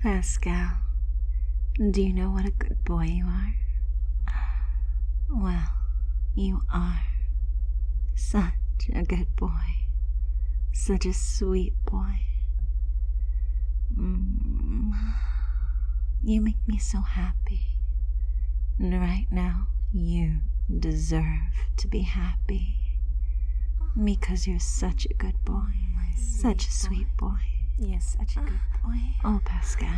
Pascal, do you know what a good boy you are? Well, you are such a good boy. Such a sweet boy. You make me so happy. And right now, you deserve to be happy. Because you're such a good boy. Such a sweet boy. You're such a good boy. Oh, Pascal.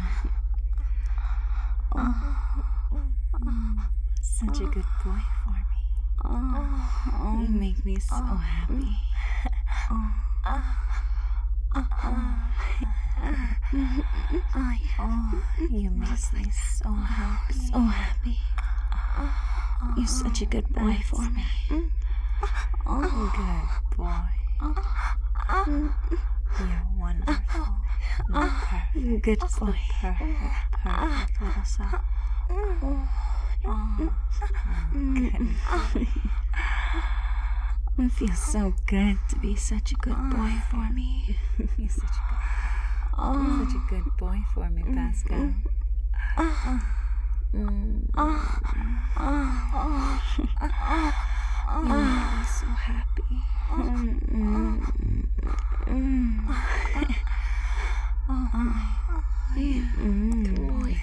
Such a good boy for me. You make me so happy. You make me so happy. So happy. You're such a good boy for me. Good boy. You're wonderful. Perfect. Good boy. Perfect little self. Good. It feels so good to be such a good boy for me. You're such a good boy. You're such a good boy for me, Pascal. You make me so happy. Good boy.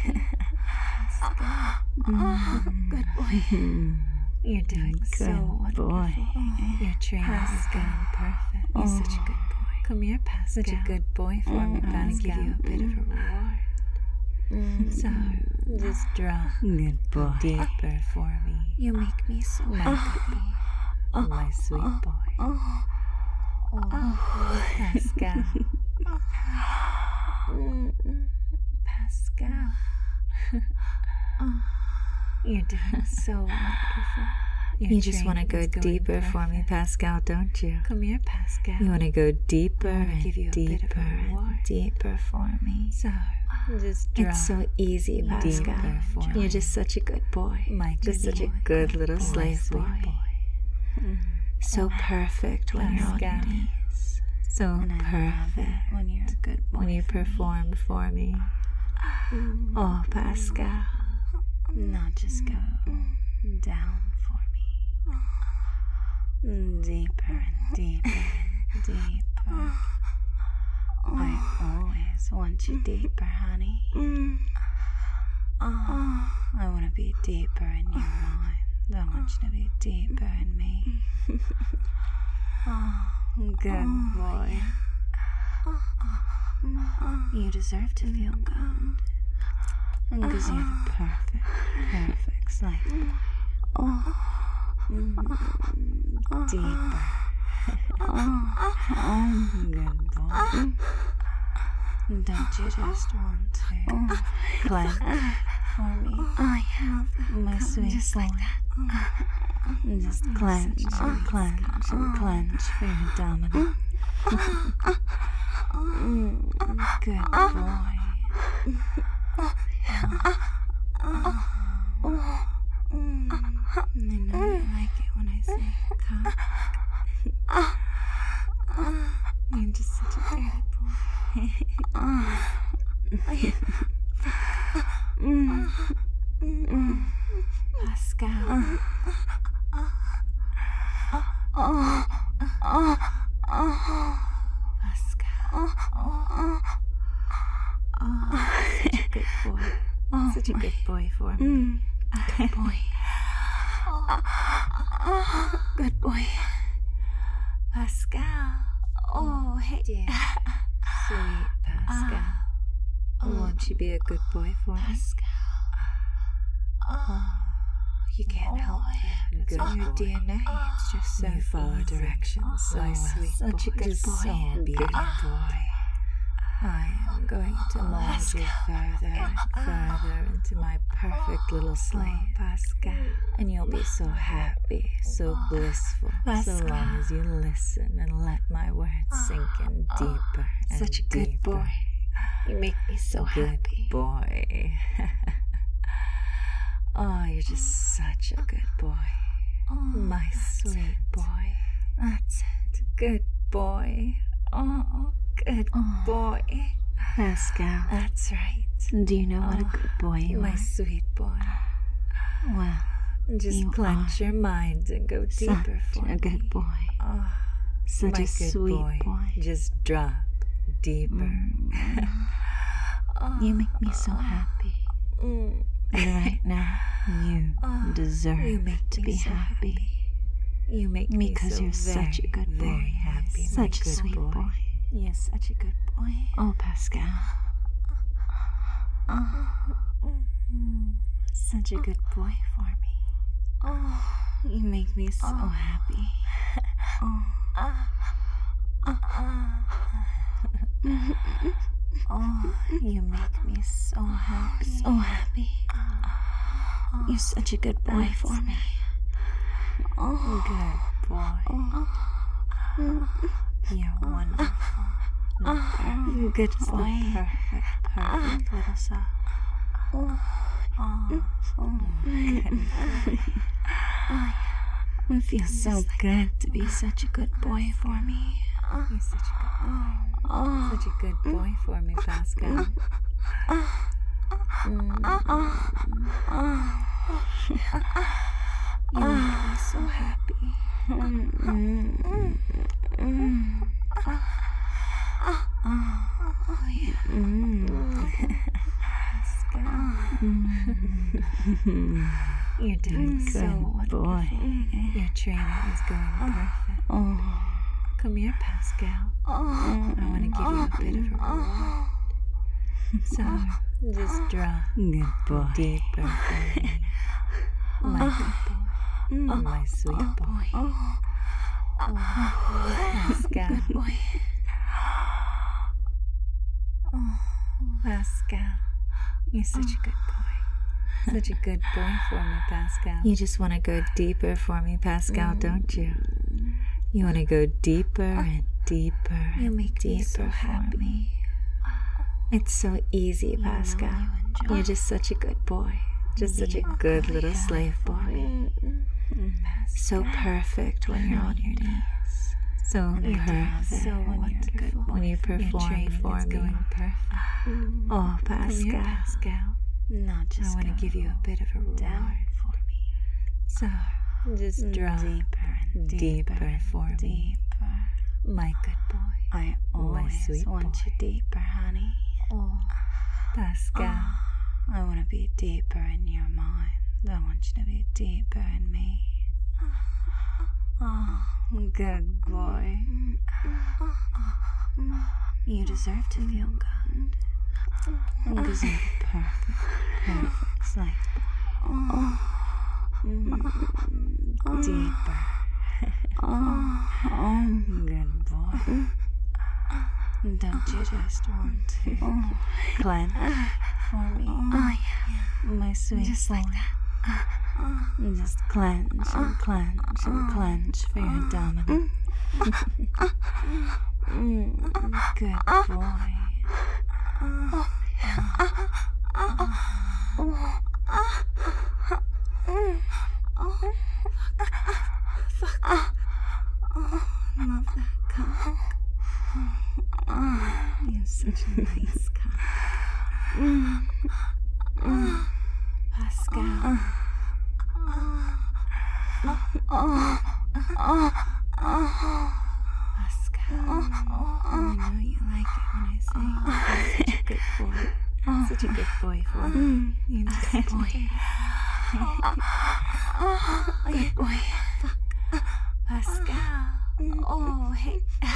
Good boy. You're doing so wonderful. Boy. Your training is going perfect. You're such a good boy. Come here, Pascal. Such a good boy for me, Pascal. I'm give you a bit of a reward. So, just draw good boy. Deeper for me. You make me so happy. My sweet boy. Pascal. Pascal. You're doing so wonderful. You just want to go deeper for me, Pascal, don't you? Come here, Pascal. You want to go deeper and deeper and deeper for me. So, just draw. It's so easy, Pascal. You're just such a good boy. Just such a good little slave boy. So perfect when you're on your knees. So perfect when you're a good boy. When you perform for me. Oh, Pascal. Now just go down for me. Deeper and deeper and deeper. I always want you deeper, honey. I want to be deeper in your mind. I want you to be deeper in me. Good boy. You deserve to feel good. Because you're the perfect slave boy. Deeper. Good boy. Don't you just want to clench for me? My sweet just boy. Like that. Just clench and clench and clench for your dominant. Good boy. I know you like it when I say cock. You're just such a dirty boy. Pascal. Pascal. Such a good boy. Such a good boy for me. Good boy. Good boy. Pascal. Oh, hey. Dear. Sweet Pascal. Won't you be a good boy for me? Pascal. You can't help it. It's in your DNA. It's just so you follow directions. So sweet. Such a good boy. So good boy. I am going to mold you further and further into my perfect little slave, Pascal. And you'll be so happy, so blissful, Pascal. So long as you listen and let my words sink in deeper and such a good deeper. Boy. You make me so happy. Good boy. Oh, you're just such a good boy. My sweet boy. That's it. Good boy. Oh, good boy. Pascal. That's right. Do you know what a good boy you are? My sweet boy. Well, just clench your mind and go deeper for me. Such a good boy. Oh, such a sweet boy. Just drop deeper. You make me so happy. And right now, you deserve to be happy. You make me because you're such a good boy. Very happy. Such a sweet boy. You're such a good boy. Oh, Pascal. Such a good boy for me. You make me so happy. You make me so happy. So happy. You're such a good boy for me. Good boy. You're wonderful. Good boy. Perfect little soul. It feels so good to be such a good boy for me. You're such a good boy. Such a good boy for me, Pascal. You make me so happy. You're doing so wonderful. Boy. Your training is going perfect. Come here, Pascal. I want to give you a bit of a reward. So, just drop deeper for me. My good boy. My sweet boy. Pascal. Pascal. You're such a good boy. Such a good boy for me, Pascal. You just want to go deeper for me, Pascal, don't you? You want to go deeper and deeper. You make me so happy. It's so easy, Pascal. You're just such a good boy. Just such a good little slave boy. So perfect when you're on your knees. So perfect. So wonderful when you perform for me. Oh, Pascal. Not just I want to give you a bit of a reward for me. So just drop deeper and deeper for me. My good boy. I always want you deeper, honey. Oh, Pascal. I want to be deeper in your mind. I want you to be deeper in me. Oh, good boy. You deserve to feel good. Because you're perfect slave boy. Deeper. Good boy. Don't you just want to clench for me? My sweet just boy. Like that. Just clench and clench and clench for your dominant. Good boy. Love that cock. You're such a nice cock. Pascal. Pascal. I know you like it when I say you're such a good boy. Such a good boy for me. You're a good boy. Good boy. Pascal. Oh, hey.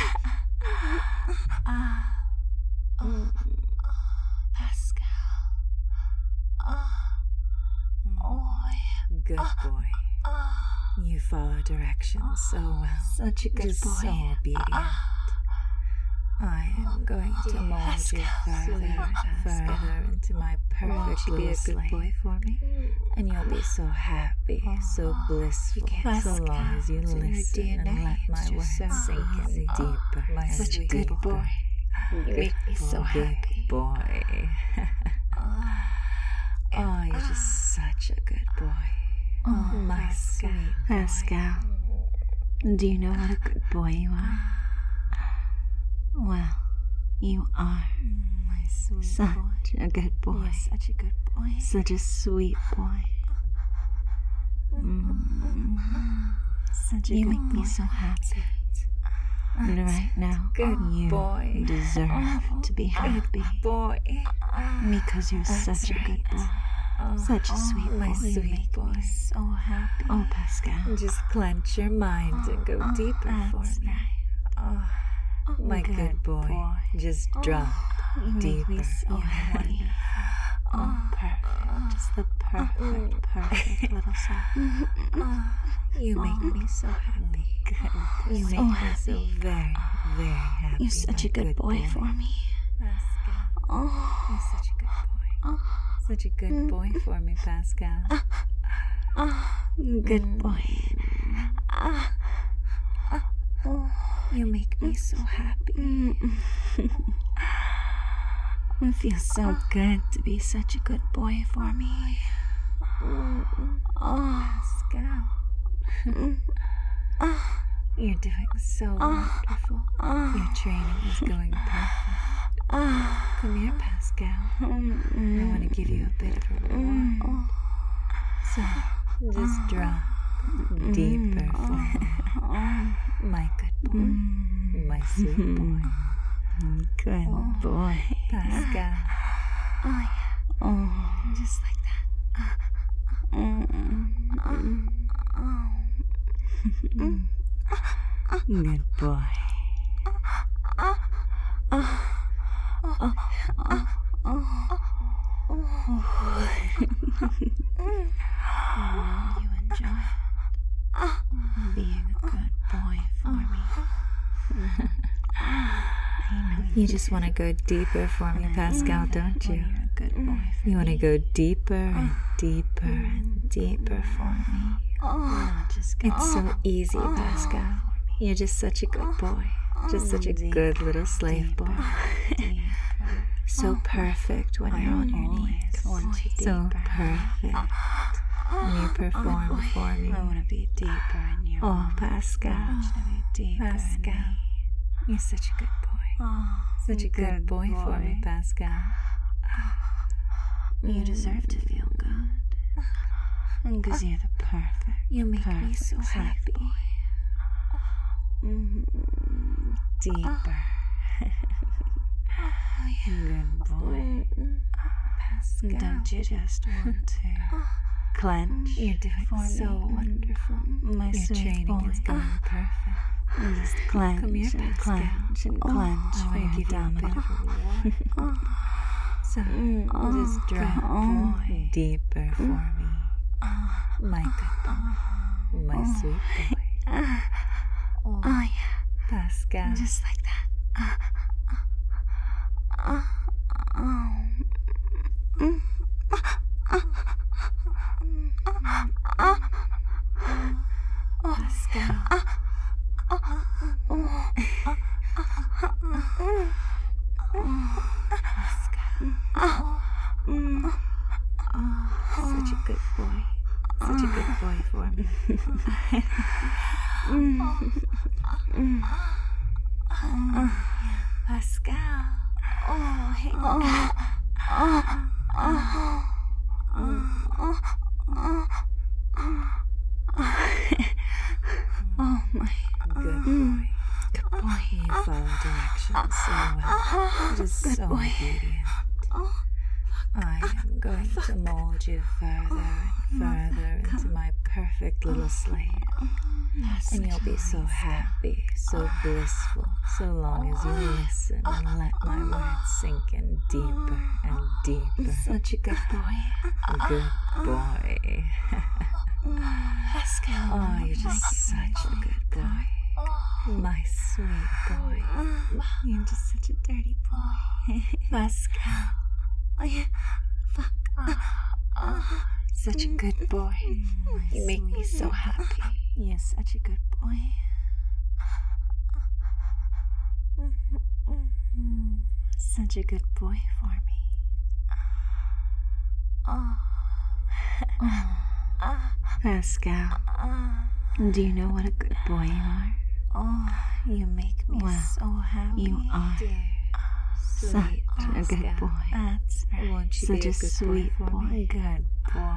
Pascal. Good boy. You follow directions so well. Such a good boy. So obedient. I am going to mold you further into my perfect little slave. Boy for me? And you'll be so happy, so blissful, so long as you listen and let my words sink in deeper. Such a good boy. You make me so happy. Boy. Oh, you're just such a good boy. Oh, my sweet Pascal. Do you know what a good boy you are? Well, you are my Such a good boy. You're such a good boy. Such a sweet boy. Such a You good make boy. me so happy. And right now, Good you boy. deserve to be happy. Boy. Because you're such a good boy. Such a sweet boy. My sweet boy. So happy. Oh, Pascal. Just clench your mind and go deeper for That's me. right. My good boy. Just drop You make deeper. me so happy. Perfect. Just the perfect little sound. You make me so happy. Good. You make So me happy. so very, very happy. You're such my a good boy for me. Pascal. Oh, You're such a good boy. Such a good boy for me, Pascal. good boy. You make me so happy. It feels so good to be such a good boy for me. Pascal. You're doing so wonderful. Your training is going perfect. Come here, Pascal. I want to give you a bit of a reward. So, just drop deeper for me. My good boy. My sweet boy. Good boy. Pascal. Just like that. Good boy. I know you enjoy Being a good boy for me. You just want to go deeper for me, Pascal, don't you? You're a good boy for You want to go deeper and deeper and deeper for me. Not just good. It's so easy, Pascal. You're just such a good boy. Just such a good little slave boy. So perfect when you're on your knees. So perfect when you perform for me. I want to be deeper in your Oh, arms. Pascal. I want you to be deeper in Pascal. me. You're such a good boy. Such a good boy for me, Pascal. You deserve to feel good. Because you're the perfect. You make me perfect so slave happy. boy. Deeper. Good boy. Pascal. Don't you just want to clench? You're doing for so me? wonderful. My Your sweet training boy. is going perfect. Just clench Come here, and Pascal. clench and clench I for want to your give you a bit abdominal. of a reward. So, just drop boy. deeper for me. My good boy. My sweet boy. Oh, yeah. Pascal. Just like that. Pascal. Such a good boy. Such a good boy for me. Pascal. Oh, hey. Oh my. Good boy. Good boy. You follow directions so well. Just so obedient. I am going to mold you further and further into my perfect little slave. And you'll be so happy, so blissful, so long as you listen and let my words sink in deeper and deeper. Such a good boy. Good boy. Pascal. Oh, you're just such a good boy. My sweet boy. You're just such a dirty boy. Pascal. Such a good boy. You make me so happy. You're such a good boy. Such a good boy for me. Pascal, do you know what a good boy you are? Oh, you make me Well, so happy. you are dear. Such a good boy. That's right. Won't you Such be a a good sweet boy for me? Good boy.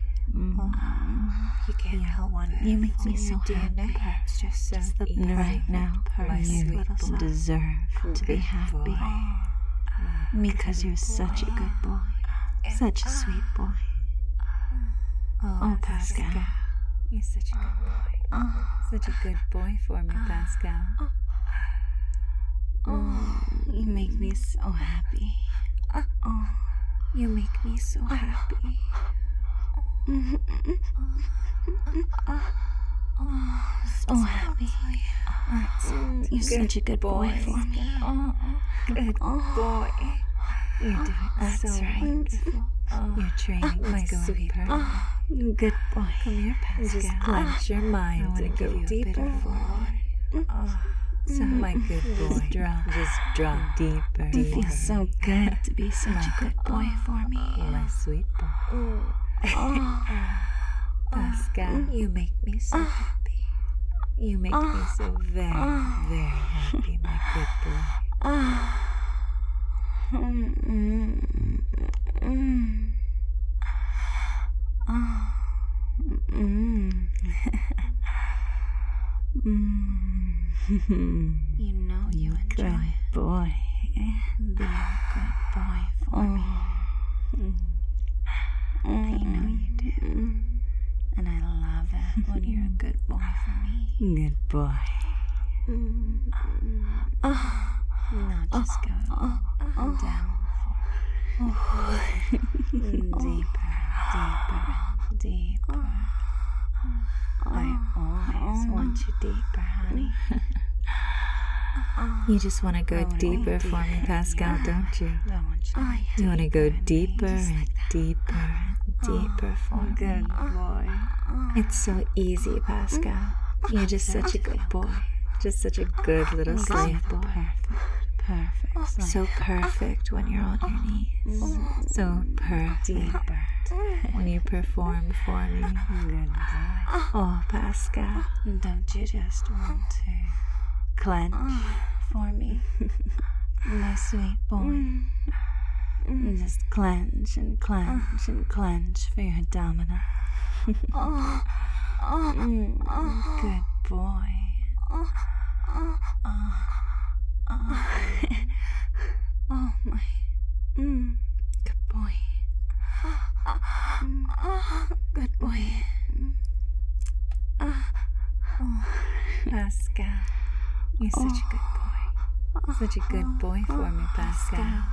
You can't help one. You make me so your happy. DNA. Perhaps just so And right now, you deserve to be happy. Because you're such a good boy. Such a sweet boy. Oh, Pascal. You're such a good boy. Such a good boy for me, Pascal. You make me so happy. You make me so happy. So happy. You're such a good boy for me. Good boy. You're doing That's so right. wonderful. Your training is going perfect. Good boy. Come here, Pascal. Just clench your mind. I want to and give go you a deeper bit of forward. So my good boy. Just drop deeper. It feels so good to be such a good boy for me. My sweet boy. Pascal, you make me so happy. You make me so very, very happy, my good boy. You know you enjoy Good boy. being a good boy for me. I know you do. And I love it when you're a good boy for me. Good boy. Now just go down deeper, deeper. I always want you deeper, honey. You just want to go deeper for me, Pascal, don't you? I want you You want to go deeper and deeper and deeper for me. Good boy. It's so easy, Pascal. You're just such a good boy. Just such a good little slave boy. Perfect. So perfect when you're on your knees. So perfect when you perform for me. Good boy. Oh, Pascal. Don't you just want to clench for me, my sweet boy? Just clench and clench and clench for your abdominal. Good boy. Oh my. Good boy. Good boy. Pascal, you're such a good boy. Such a good boy for me, Pascal.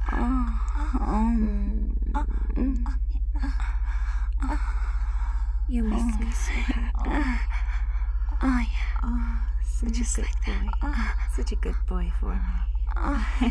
You make me so happy. Such a good boy. Such a good boy for me.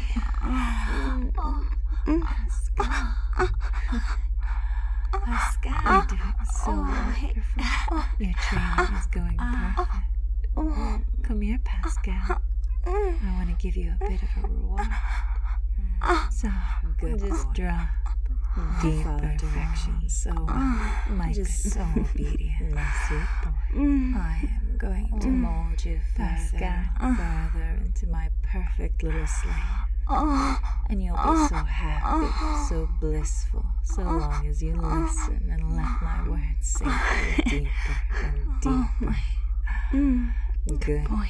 Pascal, you're doing so wonderful. Your training is going perfect. Come here, Pascal. I want to give you a bit of a reward. So good. Just drop deeper directions. So my just so obedient, my sweet boy. I am going to mold you further and further into my perfect little slave. And you'll be so happy, so blissful, so long as you listen and let my words sink in deeper and deeper. Good boy.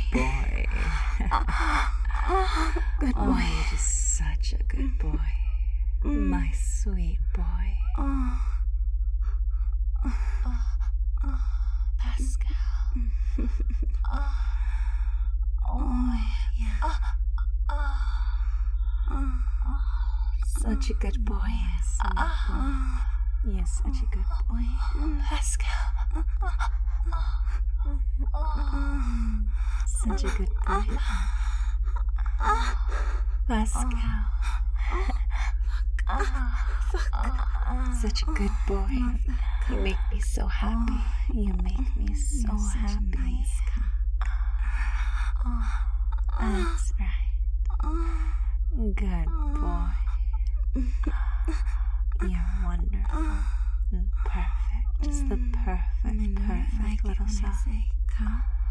Good boy. You're just such a good boy. My sweet boy. Pascal. Such a good boy. Yes, such a good boy. Pascal. Such a good boy. Pascal. Such a good boy. You make me so happy. You make me so happy. Nice That's right. Good boy. You're wonderful and perfect. Just the perfect little self.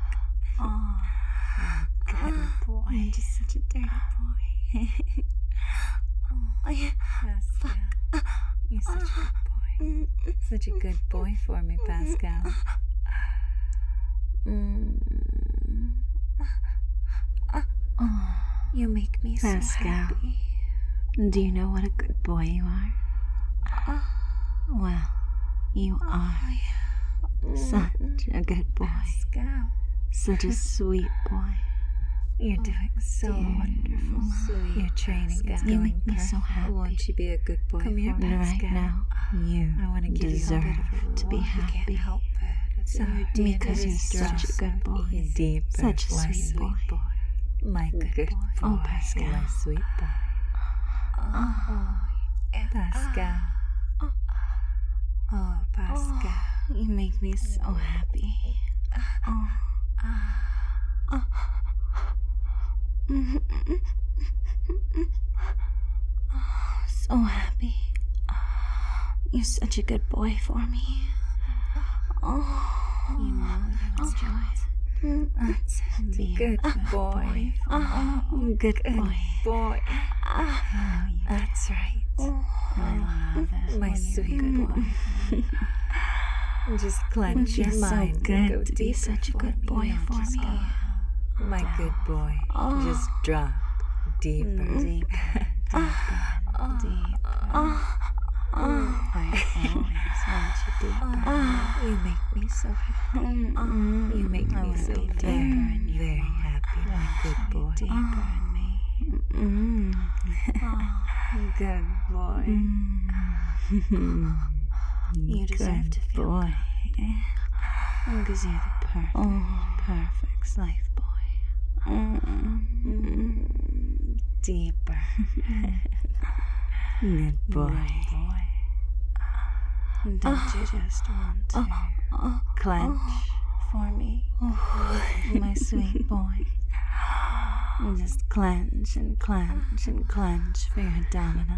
Oh, good boy. I'm just such a dirty boy. Pascal, you're such a good boy. Such a good boy for me, Pascal. You make me so happy. Do you know what a good boy you are? Well, you are such a good boy. Pascal, Such a sweet boy. you're doing so wonderful. Sweet Your training is You going make me so perfect. happy. Won't you be a good boy Come here, for me, right Pascal? now. You I want to give deserve you a bit of a to be reward. happy. You can't help it. It's in your DNA. Because you're such a good boy. Deeper, Such a my sweet boy. My good boy. Oh, Pascal. My sweet boy. Pascal. Oh, Pascal. You make me so happy. So happy. You're such a good boy for me. You know you enjoy. That's Good boy. good boy. Boy. That's right. I love it. My sweet boy. Just clench your It's so mind. and go good to be deeper such a for good me. boy Now for just me. go. My good boy. Just drop deeper. Deeper. I always want you deeper. You make me so happy. You make I me wanna so be deeper very, in you. very happy. My good boy. Deeper in me. Good boy. You deserve to feel boy. because you're the perfect life boy. Deeper. Good boy. Don't you just want to Clench. for me, my sweet boy? Just clench and clench and clench for your abdominal.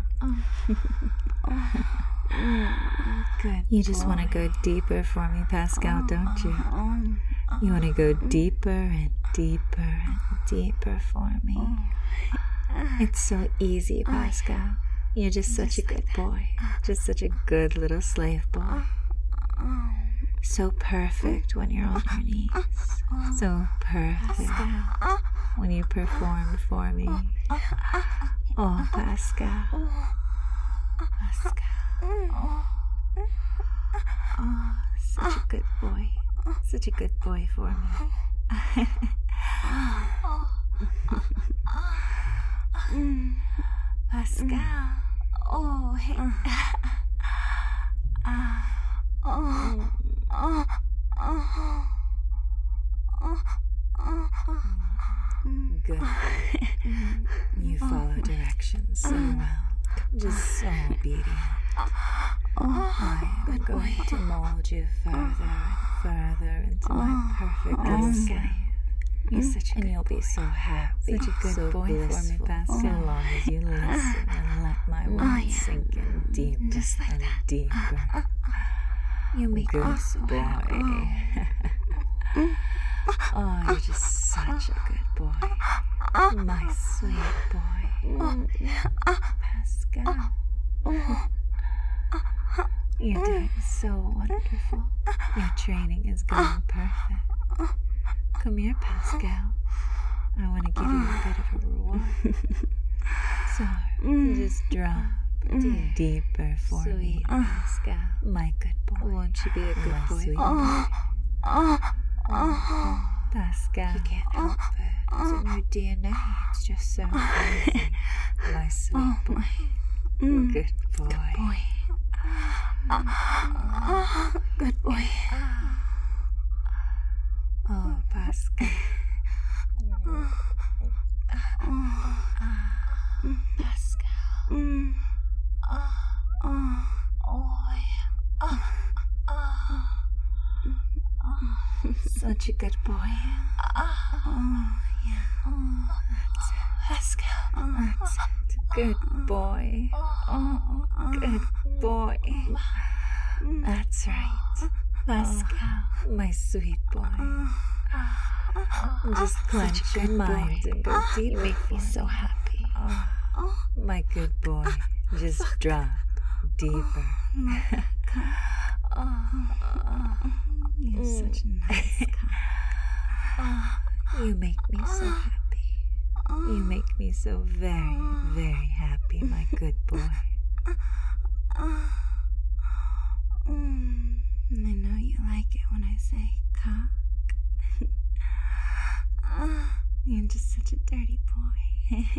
Good. You just want to go deeper for me, Pascal, don't you? You want to go deeper and deeper and deeper for me. It's so easy, Pascal. You're just such a good boy. Just such a good little slave boy. So perfect when you're on your knees. So perfect when you perform for me. Oh, Pascal. Pascal. Oh, such a good boy. Such a good boy for me. Pascal. Oh, hey. Good. You follow directions so well. Just so obedient. I am going to mold you further and further into my perfect little slave. You're such a good you'll be so happy. Such a good so boy blissful. for me, Pascal. So long as you listen and let my words sink in deeper Just like and that. deeper. You make Good me so boy. happy. Oh, you're just such a good boy. My sweet boy. Pascal. You're doing so wonderful. Your training is going perfect. Come here, Pascal. I want to give you a bit of a reward. So, just drop deeper for me, Pascal. My good boy. Won't you be a good boy? Sweet boy. Pascal. You can't help it. It's in your DNA. It's just so easy. My sweet boy. Good boy. Good boy. Oh, Pascal. Pascal. Such a good boy. Pascal. That's it. Good boy. Good boy. That's right. Pascal, my sweet boy. Just clench your mind and go deep. You make me so happy. My good boy. Just drop deeper. You're such a nice cock. You make me so happy. You make me so very, very happy, my good boy. I know you like it when I say cock. You're just such a dirty boy.